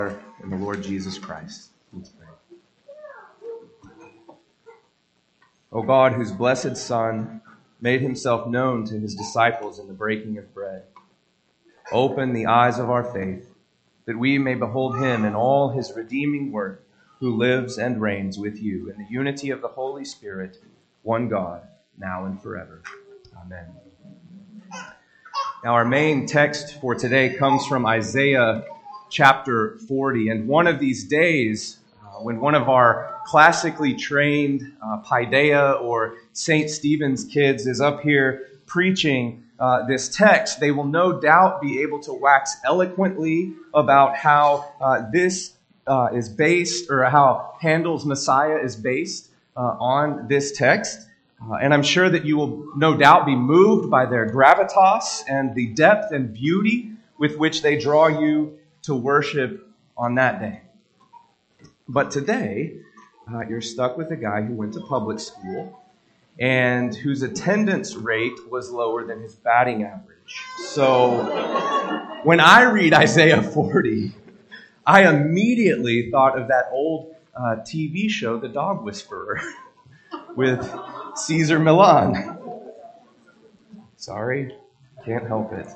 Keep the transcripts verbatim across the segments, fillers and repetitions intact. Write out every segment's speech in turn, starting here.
In the Lord Jesus Christ. Let's pray. O God, whose blessed Son made himself known to his disciples in the breaking of bread, open the eyes of our faith, that we may behold him in all his redeeming work, who lives and reigns with you in the unity of the Holy Spirit, one God, now and forever. Amen. Now, our main text for today comes from Isaiah chapter forty. And one of these days, uh, when one of our classically trained uh, Paideia or Saint Stephen's kids is up here preaching uh, this text, they will no doubt be able to wax eloquently about how uh, this uh, is based, or how Handel's Messiah is based uh, on this text. Uh, and I'm sure that you will no doubt be moved by their gravitas and the depth and beauty with which they draw you to worship on that day. But today, uh, you're stuck with a guy who went to public school and whose attendance rate was lower than his batting average. So when I read Isaiah forty, I immediately thought of that old uh, T V show, The Dog Whisperer, with Caesar Milan. Sorry, can't help it.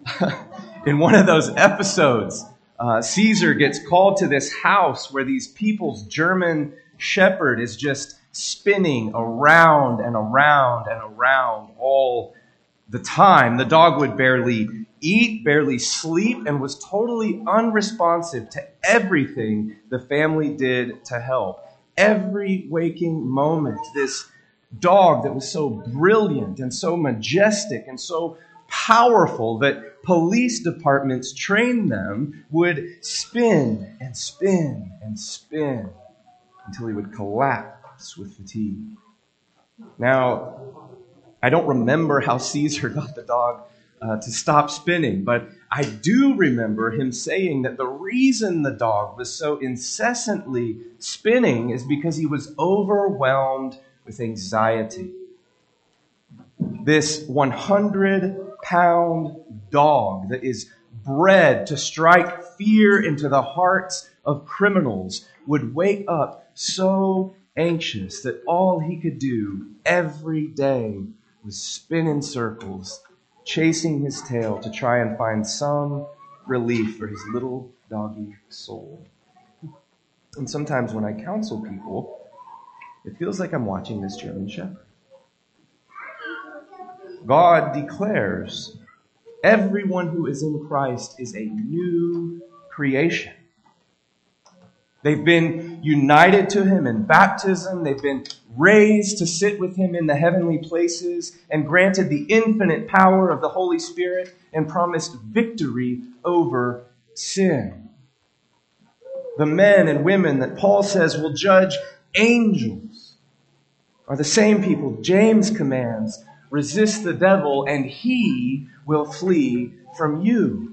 In one of those episodes, uh, Caesar gets called to this house where these people's German shepherd is just spinning around and around and around all the time. The dog would barely eat, barely sleep, and was totally unresponsive to everything the family did to help. Every waking moment, this dog that was so brilliant and so majestic and so powerful that police departments trained them would spin and spin and spin until he would collapse with fatigue. Now, I don't remember how Caesar got the dog uh, to stop spinning, but I do remember him saying that the reason the dog was so incessantly spinning is because he was overwhelmed with anxiety. This one hundred pound dog that is bred to strike fear into the hearts of criminals would wake up so anxious that all he could do every day was spin in circles, chasing his tail to try and find some relief for his little doggy soul. And sometimes when I counsel people, it feels like I'm watching this German shepherd. God declares everyone who is in Christ is a new creation. They've been united to him in baptism. They've been raised to sit with him in the heavenly places and granted the infinite power of the Holy Spirit and promised victory over sin. The men and women that Paul says will judge angels are the same people James commands, resist the devil and he will flee from you.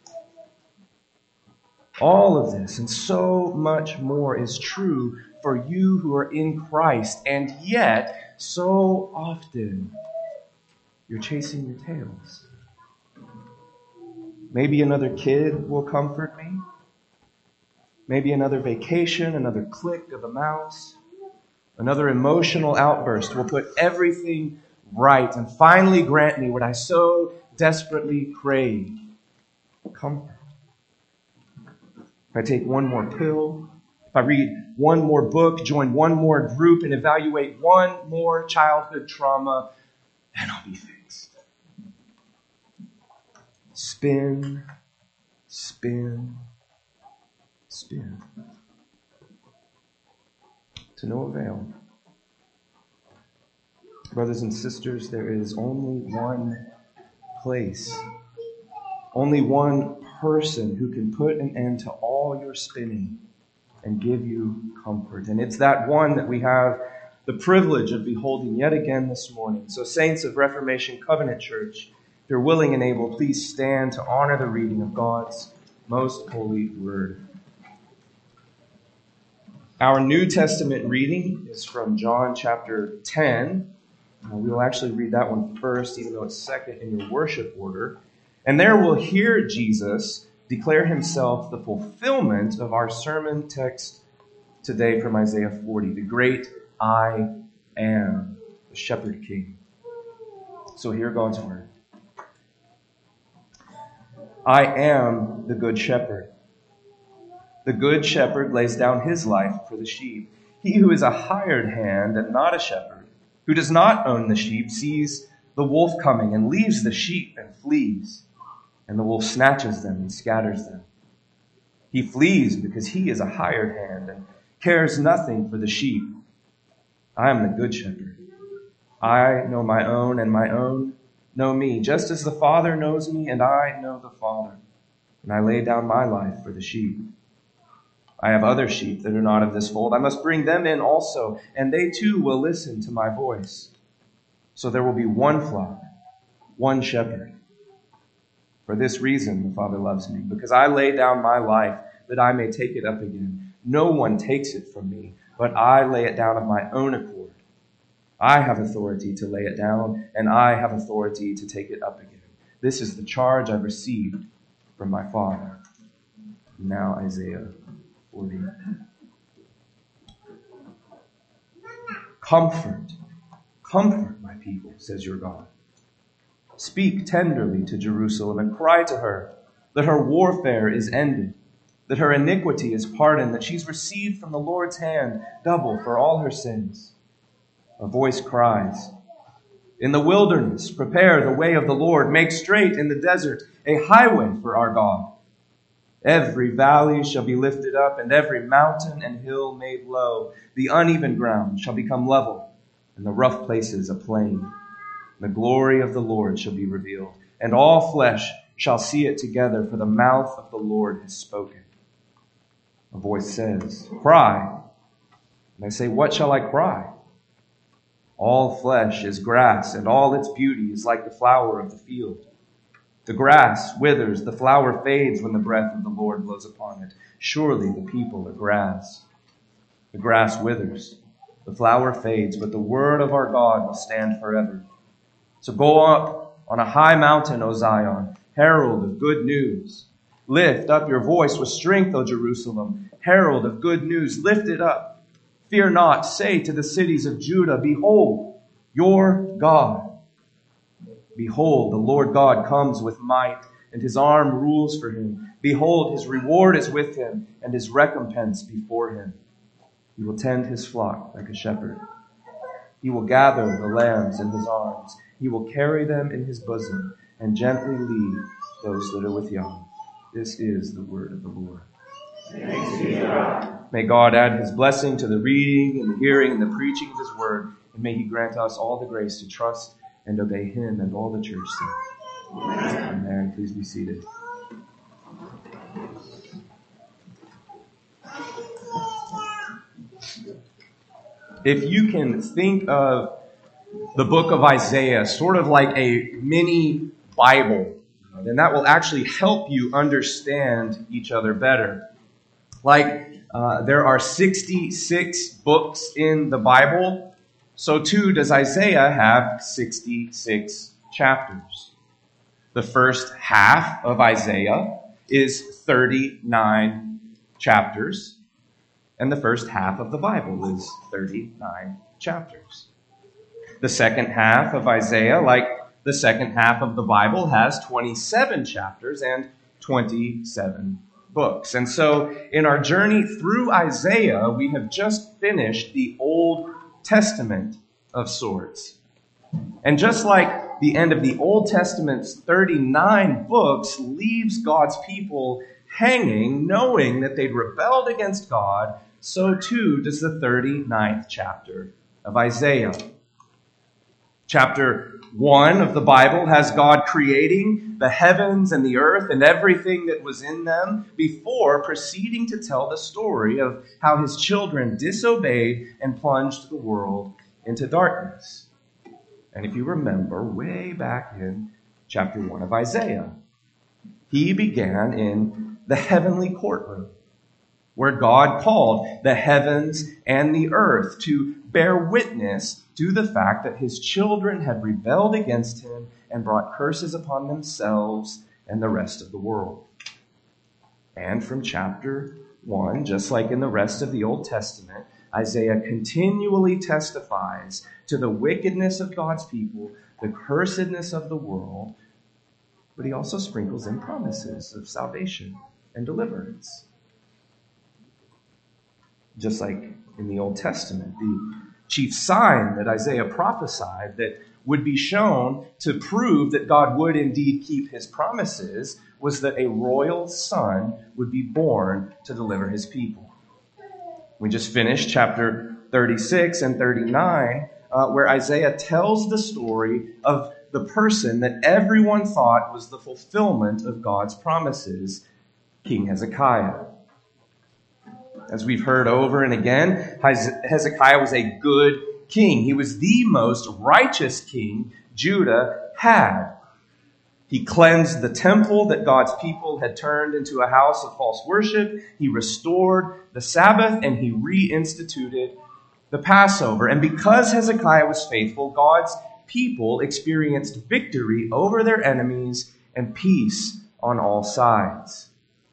All of this and so much more is true for you who are in Christ, and yet so often you're chasing your tails. Maybe another kid will comfort me. Maybe another vacation, another click of a mouse, another emotional outburst will put everything right and finally grant me what I so desperately crave: comfort. If I take one more pill, if I read one more book, join one more group, and evaluate one more childhood trauma, then I'll be fixed. Spin, spin, spin. To no avail. Brothers and sisters, there is only one place, only one person who can put an end to all your spinning and give you comfort. And it's that one that we have the privilege of beholding yet again this morning. So, saints of Reformation Covenant Church, if you're willing and able, please stand to honor the reading of God's most holy word. Our New Testament reading is from John chapter ten. Uh, we will actually read that one first, even though it's second in your worship order. And there we'll hear Jesus declare himself the fulfillment of our sermon text today from Isaiah forty, the great I am, the shepherd king. So hear God's word. I am the good shepherd. The good shepherd lays down his life for the sheep. He who is a hired hand and not a shepherd, who does not own the sheep, sees the wolf coming and leaves the sheep and flees, and the wolf snatches them and scatters them. He flees because he is a hired hand and cares nothing for the sheep. I am the good shepherd. I know my own, and my own know me, just as the Father knows me, and I know the Father, and I lay down my life for the sheep. I have other sheep that are not of this fold. I must bring them in also, and they too will listen to my voice. So there will be one flock, one shepherd. For this reason the Father loves me, because I lay down my life that I may take it up again. No one takes it from me, but I lay it down of my own accord. I have authority to lay it down, and I have authority to take it up again. This is the charge I've received from my Father. Now Isaiah forty. Comfort, comfort my people, says your God. Speak tenderly to Jerusalem and cry to her that her warfare is ended, that her iniquity is pardoned, that she's received from the Lord's hand double for all her sins. A voice cries, in the wilderness, prepare the way of the Lord, make straight in the desert a highway for our God. Every valley shall be lifted up, and every mountain and hill made low. The uneven ground shall become level, and the rough places a plain. The glory of the Lord shall be revealed, and all flesh shall see it together, for the mouth of the Lord has spoken. A voice says, cry. And I say, what shall I cry? All flesh is grass, and all its beauty is like the flower of the field. The grass withers, the flower fades when the breath of the Lord blows upon it. Surely the people are grass. The grass withers, the flower fades, but the word of our God will stand forever. So go up on a high mountain, O Zion, herald of good news. Lift up your voice with strength, O Jerusalem, herald of good news. Lift it up. Fear not, say to the cities of Judah, behold, your God. Behold, the Lord God comes with might, and his arm rules for him. Behold, his reward is with him, and his recompense before him. He will tend his flock like a shepherd. He will gather the lambs in his arms. He will carry them in his bosom, and gently lead those that are with young. This is the word of the Lord. Thanks be to God. May God add his blessing to the reading and the hearing and the preaching of his word, and may he grant us all the grace to trust and obey him and all the church said. Amen. Amen. Please be seated. If you can think of the book of Isaiah sort of like a mini Bible, then that will actually help you understand each other better. Like uh, there are sixty-six books in the Bible, so too does Isaiah have sixty-six chapters. The first half of Isaiah is thirty-nine chapters, and the first half of the Bible is thirty-nine chapters. The second half of Isaiah, like the second half of the Bible, has twenty-seven chapters and twenty-seven books. And so in our journey through Isaiah, we have just finished the Old Testament of sorts. And just like the end of the Old Testament's thirty-nine books leaves God's people hanging, knowing that they'd rebelled against God, so too does the thirty-ninth chapter of Isaiah. Chapter one of the Bible has God creating the heavens and the earth and everything that was in them before proceeding to tell the story of how his children disobeyed and plunged the world into darkness. And if you remember way back in chapter one of Isaiah, he began in the heavenly courtroom, where God called the heavens and the earth to bear witness to the fact that his children had rebelled against him and brought curses upon themselves and the rest of the world. And from chapter one, just like in the rest of the Old Testament, Isaiah continually testifies to the wickedness of God's people, the cursedness of the world, but he also sprinkles in promises of salvation and deliverance. Just like in the Old Testament, the chief sign that Isaiah prophesied that would be shown to prove that God would indeed keep his promises was that a royal son would be born to deliver his people. We just finished chapter thirty-six and thirty-nine, uh, where Isaiah tells the story of the person that everyone thought was the fulfillment of God's promises, King Hezekiah. As we've heard over and again, Hezekiah was a good king. He was the most righteous king Judah had. He cleansed the temple that God's people had turned into a house of false worship. He restored the Sabbath, and he reinstituted the Passover. And because Hezekiah was faithful, God's people experienced victory over their enemies and peace on all sides.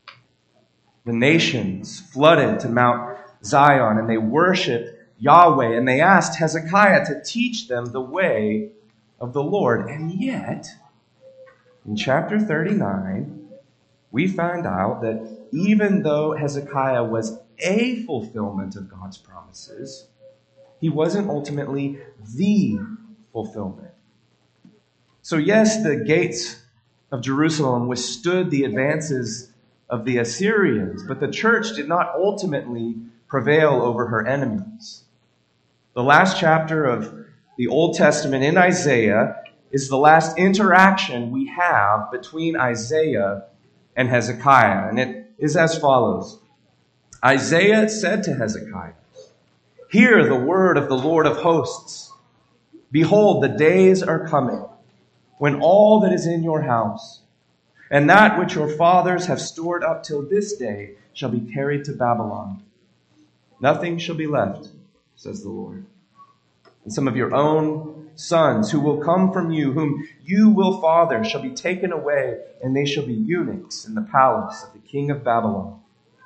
The nations flooded to Mount Zion, and they worshiped Yahweh, and they asked Hezekiah to teach them the way of the Lord. And yet, in chapter thirty-nine, we find out that even though Hezekiah was a fulfillment of God's promises, he wasn't ultimately the fulfillment. So yes, the gates of Jerusalem withstood the advances of the Assyrians, but the church did not ultimately prevail over her enemies. The last chapter of the Old Testament in Isaiah is the last interaction we have between Isaiah and Hezekiah, and it is as follows. Isaiah said to Hezekiah, "Hear the word of the Lord of hosts. Behold, the days are coming when all that is in your house and that which your fathers have stored up till this day shall be carried to Babylon. Nothing shall be left, says the Lord. And some of your own sons who will come from you, whom you will father, shall be taken away, and they shall be eunuchs in the palace of the king of Babylon."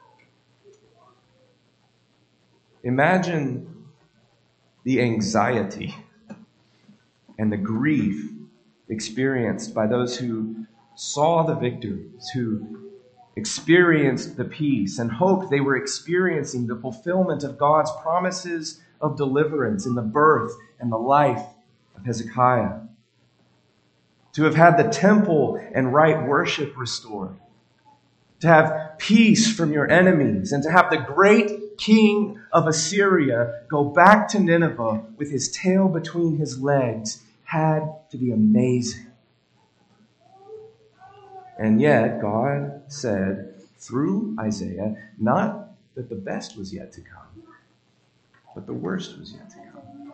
Imagine the anxiety and the grief experienced by those who saw the victories, who experienced the peace and hoped they were experiencing the fulfillment of God's promises of deliverance in the birth and the life of Hezekiah. To have had the temple and right worship restored. To have peace from your enemies, and to have the great king of Assyria go back to Nineveh with his tail between his legs had to be amazing. And yet, God said through Isaiah, not that the best was yet to come, but the worst was yet to come.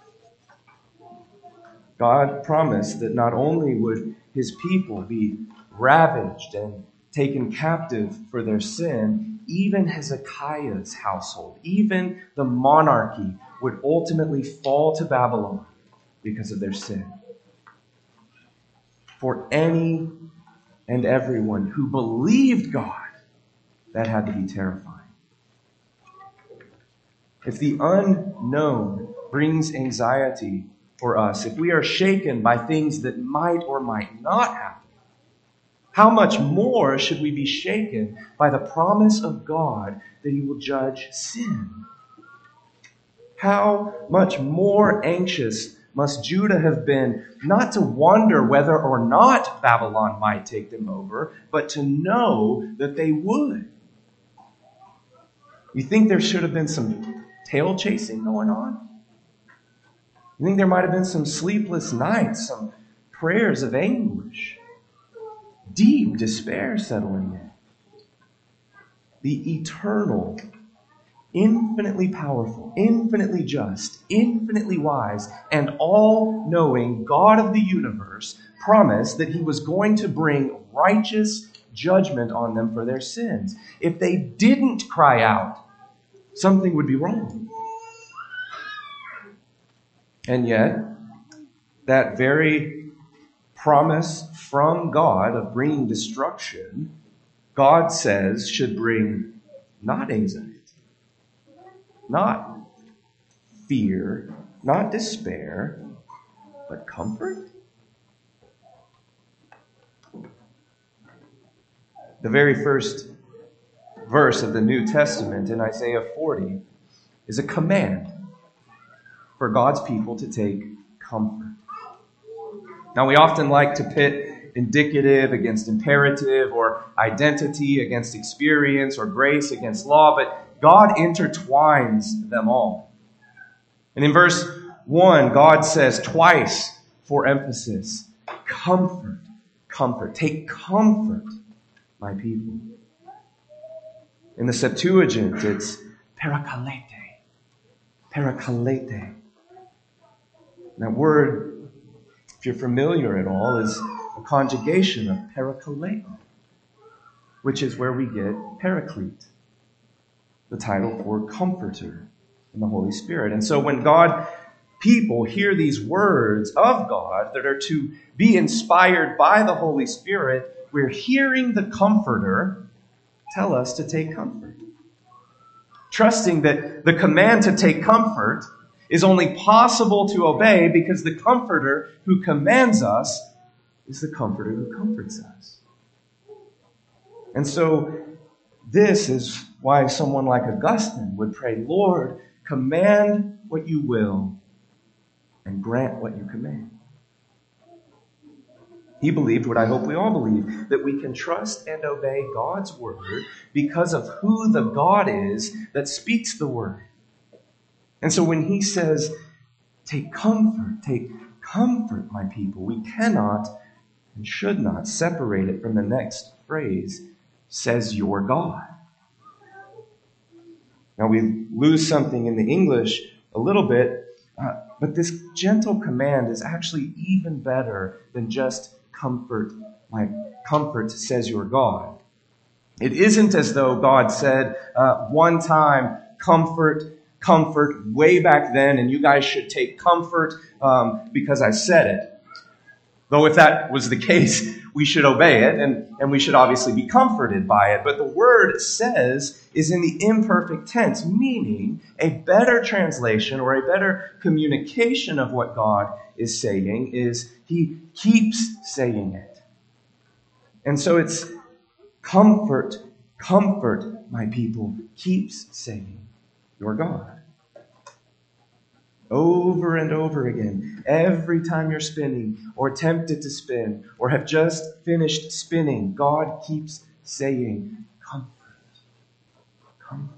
God promised that not only would his people be ravaged and taken captive for their sin, even Hezekiah's household, even the monarchy, would ultimately fall to Babylon because of their sin. For any and everyone who believed God, that had to be terrifying. If the unknown brings anxiety for us, if we are shaken by things that might or might not happen, how much more should we be shaken by the promise of God that he will judge sin? How much more anxious must Judah have been, not to wonder whether or not Babylon might take them over, but to know that they would? You think there should have been some tail chasing going on? You think there might have been some sleepless nights, some prayers of anguish, deep despair settling in? The eternal, infinitely powerful, infinitely just, infinitely wise, and all-knowing God of the universe promised that he was going to bring righteous judgment on them for their sins. If they didn't cry out, something would be wrong. And yet, that very promise from God of bringing destruction God says should bring not anxiety, not fear, not despair, but comfort? The very first verse of the New Testament in Isaiah forty is a command for God's people to take comfort. Now, we often like to pit indicative against imperative, or identity against experience, or grace against law, but God intertwines them all. And in verse one, God says twice for emphasis, comfort, comfort. Take comfort, my people. In the Septuagint, it's parakalete. Parakalete. That word, if you're familiar at all, is a conjugation of parakaleo, which is where we get paraclete, the title for comforter in the Holy Spirit. And so when God people hear these words of God that are to be inspired by the Holy Spirit, we're hearing the Comforter tell us to take comfort. Trusting that the command to take comfort is only possible to obey because the Comforter who commands us is the Comforter who comforts us. And so this is why someone like Augustine would pray, Lord, command what you will and grant what you command. He believed what I hope we all believe, that we can trust and obey God's word because of who the God is that speaks the word. And so when he says, take comfort, take comfort, my people, we cannot and should not separate it from the next phrase, says your God. Now we lose something in the English a little bit, uh, but this gentle command is actually even better than just comfort, my comfort says your God. It isn't as though God said uh, one time, comfort, comfort, way back then, and you guys should take comfort um, because I said it. Though if that was the case, we should obey it, and, and we should obviously be comforted by it. But the word says is in the imperfect tense, meaning a better translation or a better communication of what God is saying is he keeps saying it. And so it's comfort, comfort, my people, keeps saying your God. Over and over again, every time you're spinning or tempted to spin or have just finished spinning, God keeps saying, comfort, comfort,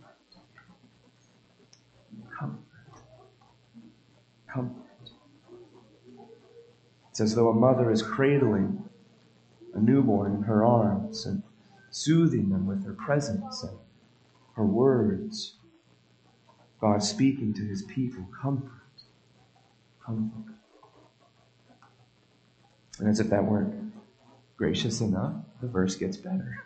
comfort, comfort. It's as though a mother is cradling a newborn in her arms and soothing them with her presence and her words. God speaking to his people, comfort, comfort. And as if that weren't gracious enough, the verse gets better.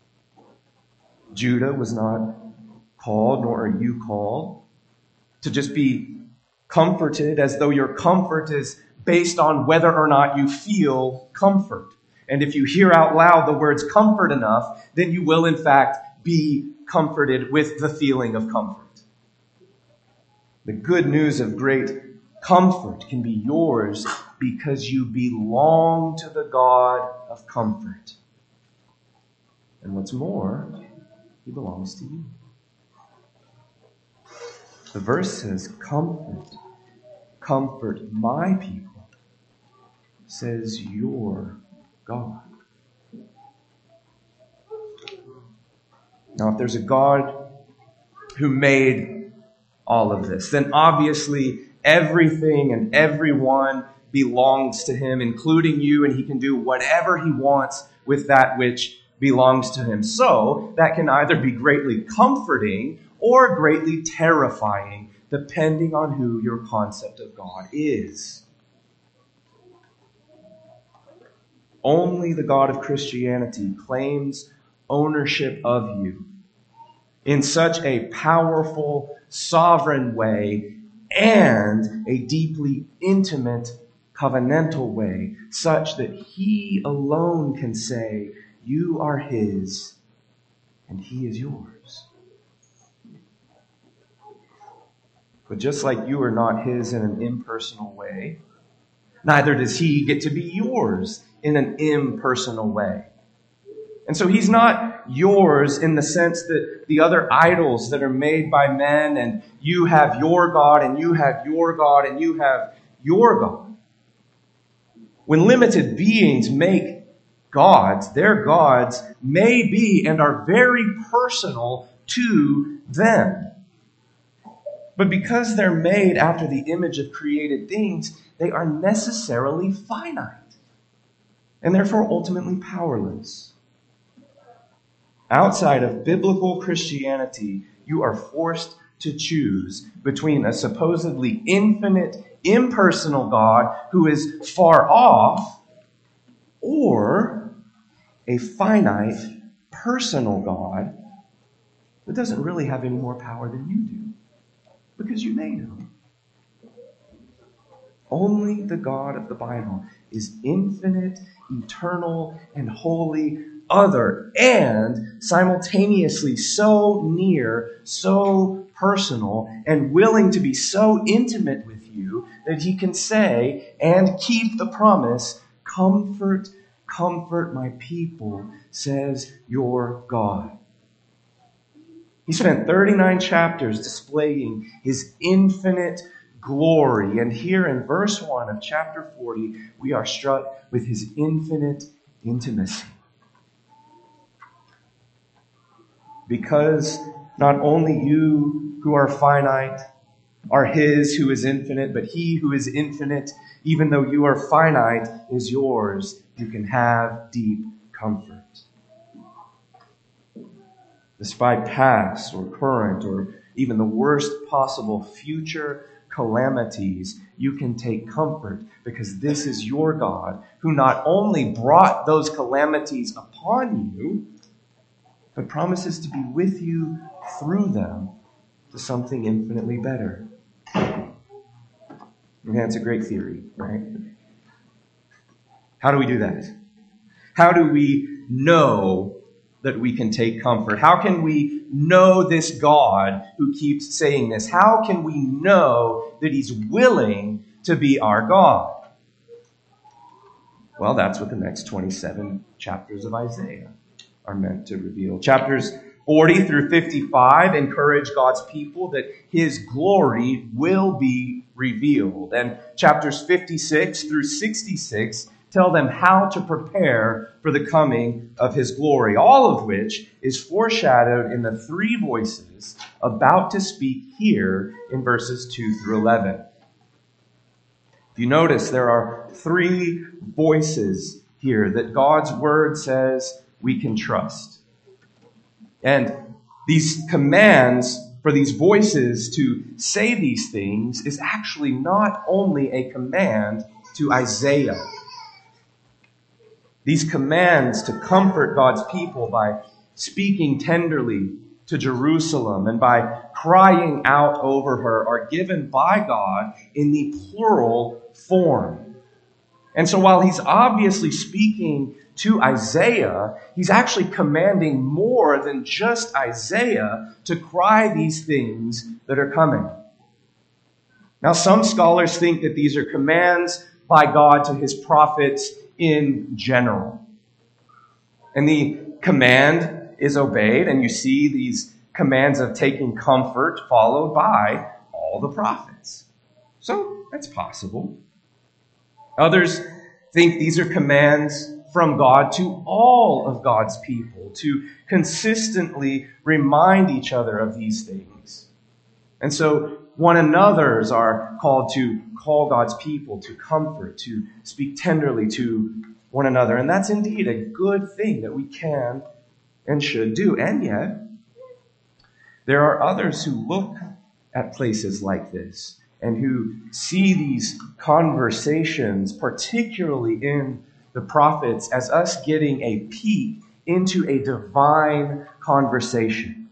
Judah was not called, nor are you called, to just be comforted as though your comfort is based on whether or not you feel comfort. And if you hear out loud the words comfort enough, then you will in fact be comforted with the feeling of comfort. The good news of great comfort can be yours because you belong to the God of comfort. And what's more, he belongs to you. The verse says, comfort, comfort my people, says your God. Now, if there's a God who made all of this, then obviously everything and everyone belongs to him, including you, and he can do whatever he wants with that which belongs to him. So that can either be greatly comforting or greatly terrifying, depending on who your concept of God is. Only the God of Christianity claims ownership of you in such a powerful, sovereign way and a deeply intimate, covenantal way, such that he alone can say, you are his and he is yours. But just like you are not his in an impersonal way, neither does he get to be yours in an impersonal way. And so he's not yours in the sense that the other idols that are made by men, and you have your God, and you have your God, and you have your God. When limited beings make gods, their gods may be and are very personal to them. But because they're made after the image of created things, they are necessarily finite and therefore ultimately powerless. Outside of biblical Christianity, you are forced to choose between a supposedly infinite, impersonal God who is far off, or a finite, personal God that doesn't really have any more power than you do, because you made him. Only the God of the Bible is infinite, eternal, and holy, other, and simultaneously so near, so personal, and willing to be so intimate with you that he can say and keep the promise, "Comfort, comfort my people, says your God." He spent thirty-nine chapters displaying his infinite glory. And here in verse one of chapter forty, we are struck with his infinite intimacy. Because not only you who are finite are his who is infinite, but he who is infinite, even though you are finite, is yours. You can have deep comfort. Despite past or current or even the worst possible future calamities, you can take comfort because this is your God who not only brought those calamities upon you, but promises to be with you through them to something infinitely better. And that's a great theory, right? How do we do that? How do we know that we can take comfort? How can we know this God who keeps saying this? How can we know that he's willing to be our God? Well, that's what the next twenty-seven chapters of Isaiah are meant to reveal. Chapters forty through fifty-five encourage God's people that his glory will be revealed. And chapters fifty-six through sixty-six tell them how to prepare for the coming of his glory, all of which is foreshadowed in the three voices about to speak here in verses two through eleven. If you notice, there are three voices here that God's word says we can trust. And these commands for these voices to say these things is actually not only a command to Isaiah. These commands to comfort God's people by speaking tenderly to Jerusalem and by crying out over her are given by God in the plural form. And so while he's obviously speaking to Isaiah, he's actually commanding more than just Isaiah to cry these things that are coming. Now, some scholars think that these are commands by God to his prophets in general. And the command is obeyed, and you see these commands of taking comfort followed by all the prophets. So that's possible. Others think these are commands from God to all of God's people to consistently remind each other of these things. And so one another's are called to call God's people to comfort, to speak tenderly to one another. And that's indeed a good thing that we can and should do. And yet, there are others who look at places like this and who see these conversations, particularly in the prophets, as us getting a peek into a divine conversation.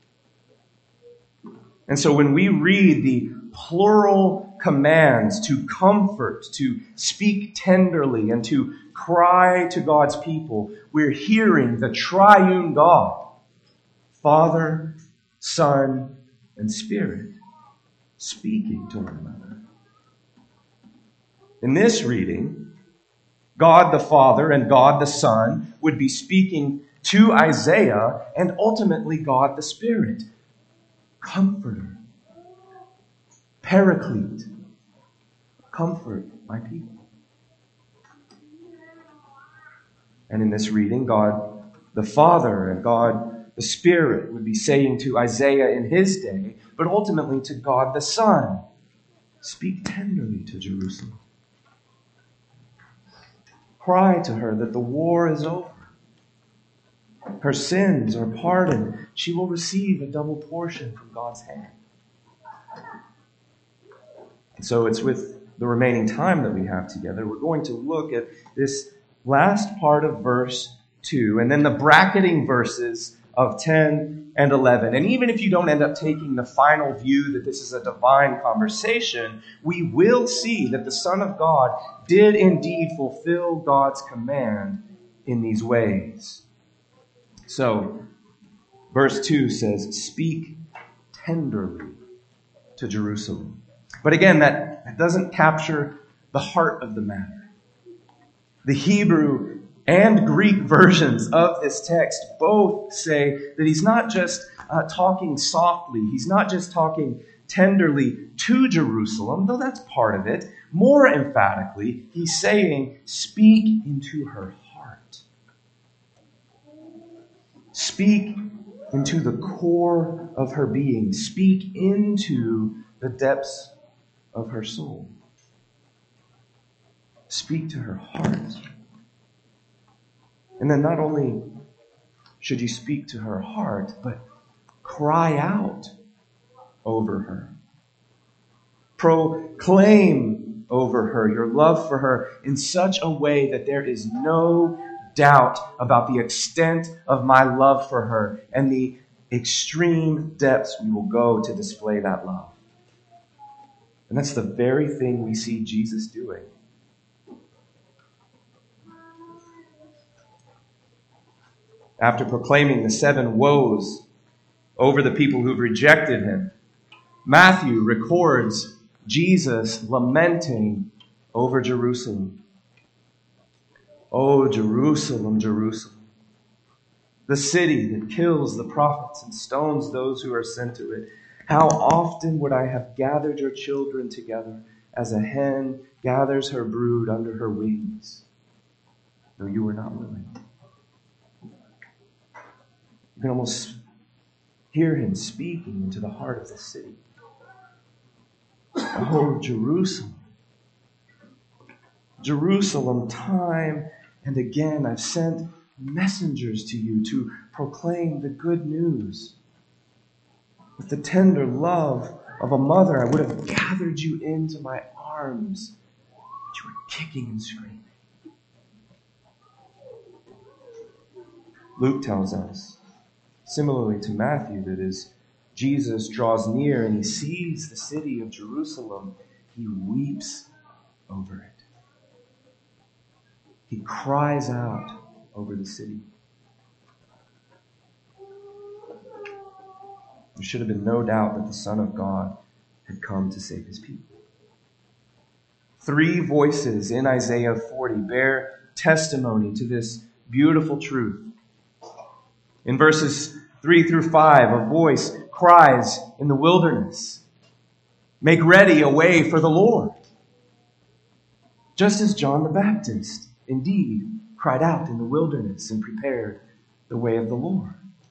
And so when we read the plural commands to comfort, to speak tenderly, and to cry to God's people, we're hearing the triune God Father, Son, and Spirit speaking to one another. In this reading, God the Father and God the Son would be speaking to Isaiah and ultimately God the Spirit. Comforter, Paraclete, comfort my people. And in this reading, God the Father and God the Spirit would be saying to Isaiah in his day, but ultimately to God the Son, speak tenderly to Jerusalem. Cry to her that the war is over. Her sins are pardoned. She will receive a double portion from God's hand. And so it's with the remaining time that we have together, we're going to look at this last part of verse two, and then the bracketing verses of ten and eleven. And even if you don't end up taking the final view that this is a divine conversation, we will see that the Son of God did indeed fulfill God's command in these ways. So, verse two says, speak tenderly to Jerusalem. But again, that, that doesn't capture the heart of the matter. The Hebrew and Greek versions of this text both say that he's not just uh, talking softly, he's not just talking tenderly to Jerusalem, though that's part of it. More emphatically, he's saying, speak into her heart. Speak into the core of her being. Speak into the depths of her soul. Speak to her heart. And then not only should you speak to her heart, but cry out over her. Proclaim over her your love for her in such a way that there is no doubt about the extent of my love for her and the extreme depths we will go to display that love. And that's the very thing we see Jesus doing. After proclaiming the seven woes over the people who've rejected him, Matthew records Jesus lamenting over Jerusalem. Oh, Jerusalem, Jerusalem, the city that kills the prophets and stones those who are sent to it. How often would I have gathered your children together as a hen gathers her brood under her wings, though you were not willing. You can almost hear him speaking into the heart of the city. Oh, Jerusalem. Jerusalem, time and again I've sent messengers to you to proclaim the good news. With the tender love of a mother, I would have gathered you into my arms, but you were kicking and screaming. Luke tells us, similarly to Matthew, that as Jesus draws near and he sees the city of Jerusalem, he weeps over it. He cries out over the city. There should have been no doubt that the Son of God had come to save his people. Three voices in Isaiah forty bear testimony to this beautiful truth. In verses three through five, a voice cries in the wilderness, "Make ready a way for the Lord." Just as John the Baptist, indeed, cried out in the wilderness and prepared the way of the Lord.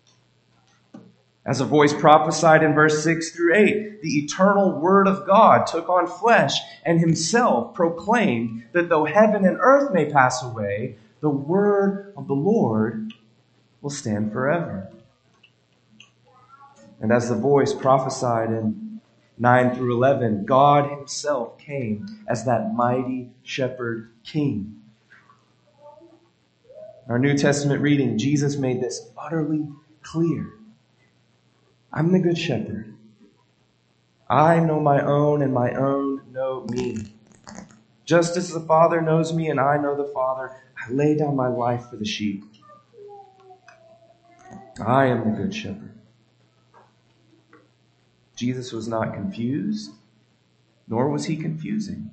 As a voice prophesied in verse six through eight, the eternal Word of God took on flesh and himself proclaimed that though heaven and earth may pass away, the word of the Lord will stand forever. And as the voice prophesied in nine through eleven, God himself came as that mighty shepherd king. In our New Testament reading, Jesus made this utterly clear. I'm the good shepherd. I know my own, and my own know me. Just as the Father knows me, and I know the Father, I lay down my life for the sheep. I am the good shepherd. Jesus was not confused, nor was he confusing.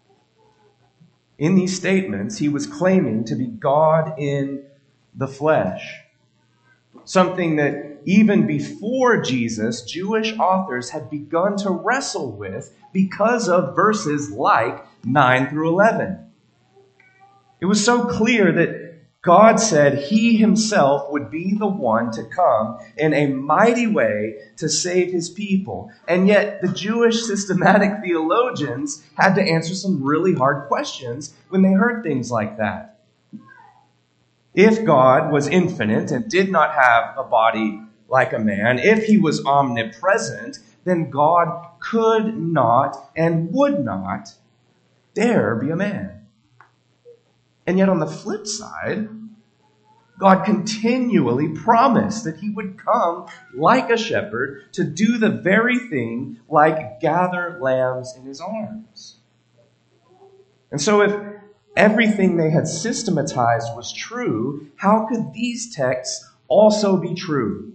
In these statements, he was claiming to be God in the flesh, something that even before Jesus, Jewish authors had begun to wrestle with because of verses like nine through eleven. It was so clear that God said he himself would be the one to come in a mighty way to save his people. And yet the Jewish systematic theologians had to answer some really hard questions when they heard things like that. If God was infinite and did not have a body like a man, if he was omnipresent, then God could not and would not dare be a man. And yet on the flip side, God continually promised that he would come like a shepherd to do the very thing, like gather lambs in his arms. And so if everything they had systematized was true, how could these texts also be true?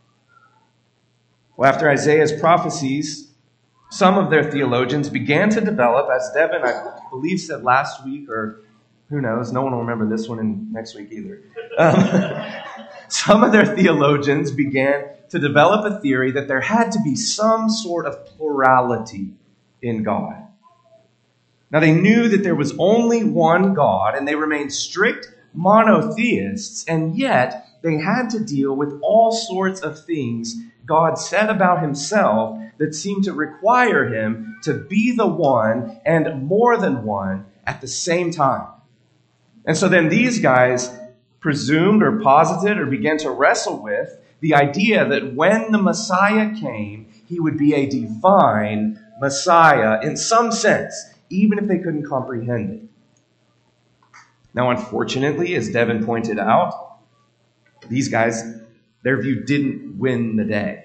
Well, after Isaiah's prophecies, some of their theologians began to develop, as Devin, I believe, said last week, or who knows, no one will remember this one in next week either. Um, some of their theologians began to develop a theory that there had to be some sort of plurality in God. Now, they knew that there was only one God, and they remained strict monotheists, and yet they had to deal with all sorts of things God said about himself that seemed to require him to be the one and more than one at the same time. And so then these guys presumed or posited or began to wrestle with the idea that when the Messiah came, he would be a divine Messiah in some sense, even if they couldn't comprehend it. Now, unfortunately, as Devin pointed out, these guys, their view didn't win the day.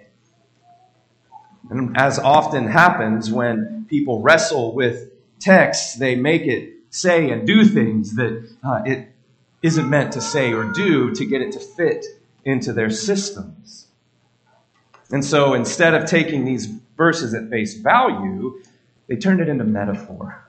And as often happens when people wrestle with texts, they make it say and do things that uh, it isn't meant to say or do to get it to fit into their systems. And so instead of taking these verses at face value, they turned it into metaphor.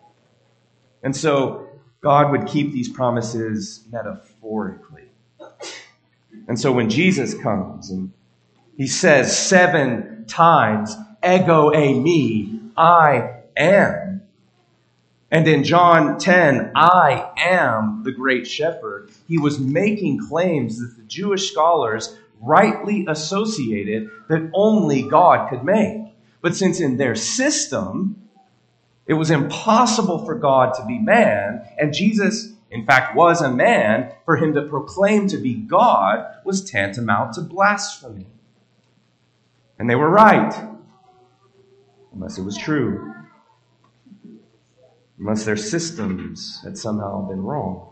And so God would keep these promises metaphorically. And so when Jesus comes and he says seven times, ego eimi, I am. And in John ten, I am the great shepherd. He was making claims that the Jewish scholars rightly associated that only God could make. But since in their system, it was impossible for God to be man, and Jesus, in fact, was a man, for him to proclaim to be God was tantamount to blasphemy. And they were right, unless it was true. Unless their systems had somehow been wrong.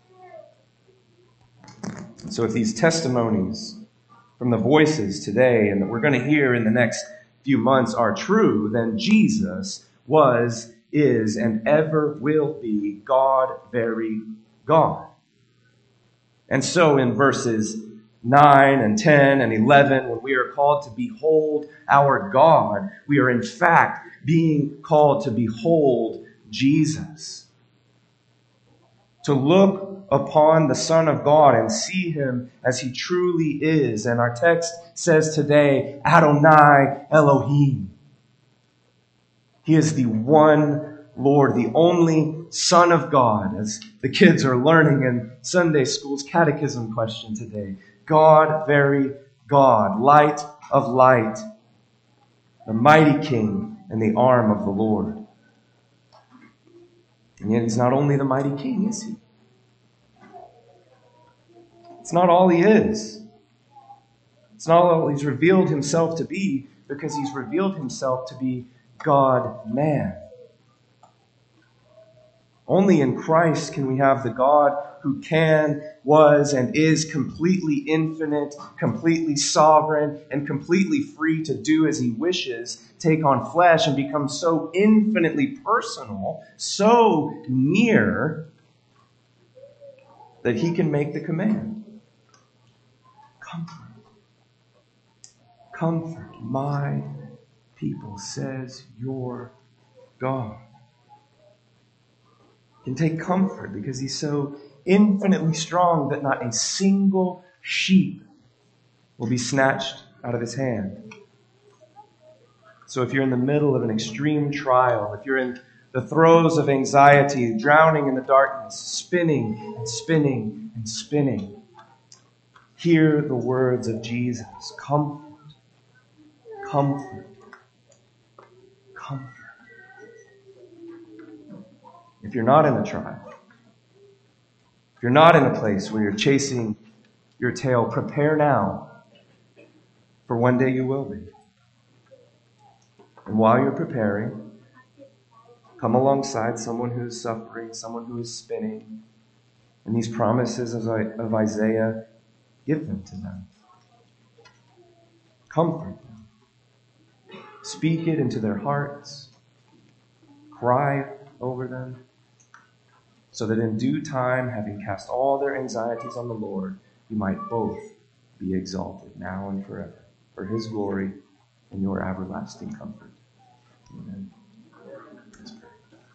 And so if these testimonies from the voices today and that we're going to hear in the next few months are true, then Jesus was, is, and ever will be God, very God. And so in verses nine and ten and eleven, when we are called to behold our God, we are in fact being called to behold Jesus. To look upon the Son of God and see him as he truly is. And our text says today, Adonai Elohim. He is the one Lord, the only Son of God, as the kids are learning in Sunday school's catechism question today. God, very God, light of light, the mighty King and the arm of the Lord. And yet he's not only the mighty King, is he? It's not all he is. It's not all he's revealed himself to be, because he's revealed himself to be God-man. Only in Christ can we have the God who can, was, and is completely infinite, completely sovereign, and completely free to do as he wishes, take on flesh and become so infinitely personal, so near, that he can make the command. Comfort. Comfort my people says you're God. You can take comfort because he's so infinitely strong that not a single sheep will be snatched out of his hand. So if you're in the middle of an extreme trial, if you're in the throes of anxiety, drowning in the darkness, spinning and spinning and spinning, hear the words of Jesus. Comfort, comfort, comfort. If you're not in the trial, if you're not in a place where you're chasing your tail, prepare now, for one day you will be. And while you're preparing, come alongside someone who is suffering, someone who is spinning. And these promises of Isaiah, give them to them. Comfort them. Speak it into their hearts. Cry over them. So that in due time, having cast all their anxieties on the Lord, you might both be exalted now and forever for his glory and your everlasting comfort. Amen. Let's pray.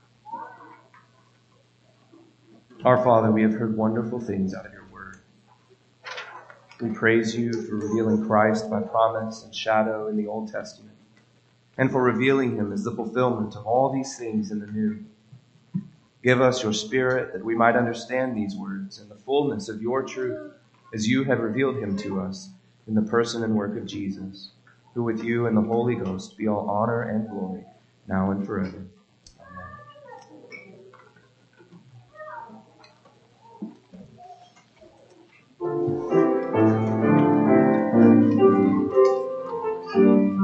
Our Father, we have heard wonderful things out of your word. We praise you for revealing Christ by promise and shadow in the Old Testament, and for revealing him as the fulfillment of all these things in the New. Give us your Spirit that we might understand these words in the fullness of your truth as you have revealed him to us in the person and work of Jesus, who with you and the Holy Ghost be all honor and glory now and forever.